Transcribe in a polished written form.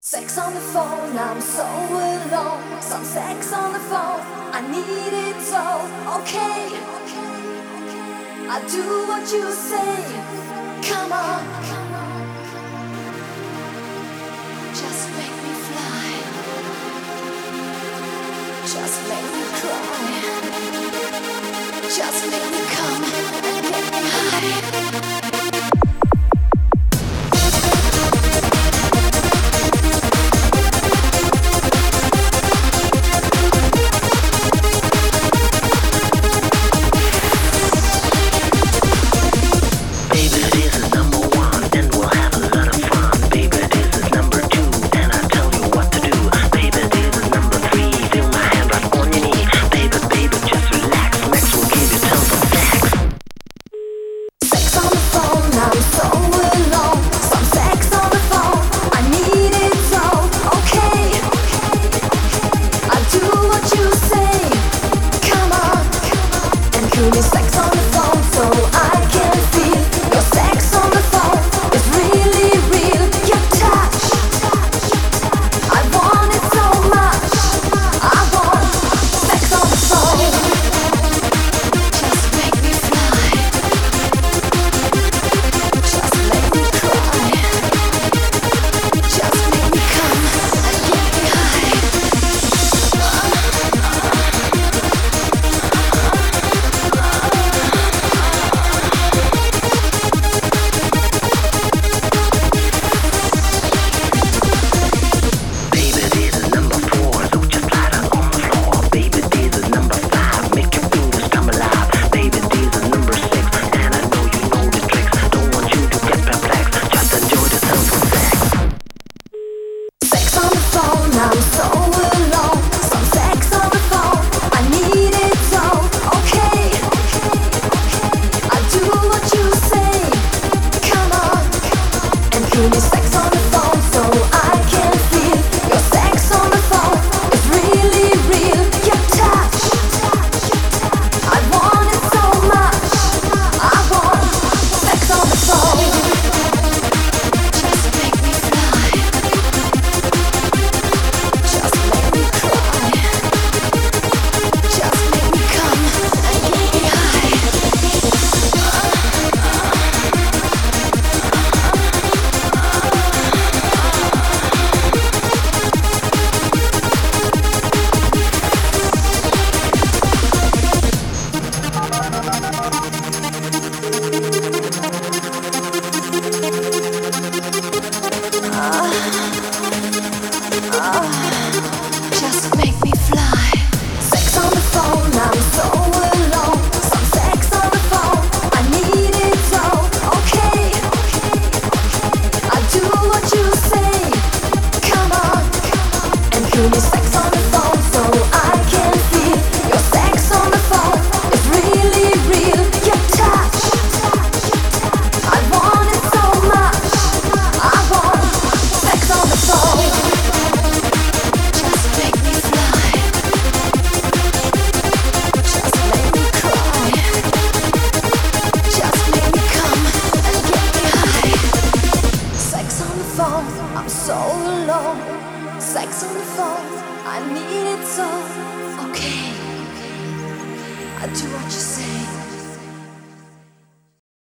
Sex on the phone, I'm so alone. Some sex on the phone, I need it so. Okay, I do what you say. Come on, just make me fly. Just make me cry. Just make me come and get me high. Sex on the phone so I can feel your sex on the phone is really real. Your touch, I want it so much. I want sex on the phone. Just make me fly. Just make me cry. Just make me come and get me high. I'm so alone. Some sex on the phone, I need it so. Okay, I do what you say. Come on and give me sex on the phone so I can feel your sex on the phone is really real. Your touch, I want it so much. I want sex on the phone. Just make me fly. Just make me cry. Just make me come and get me high. Just make me fly. Sex on the phone, I'm so alone. Some sex on the phone, I need it so. Okay, I do what you say. Come on and give me sex on the phone so I can feel your sex on the phone is really real. Your touch, I want it so much. I want sex on the phone. Just make me fly. Just make me cry. Just make me come and get me high. Sex on the phone, I'm so alone. Sex on the phone, I need it so. Okay, I do what you say.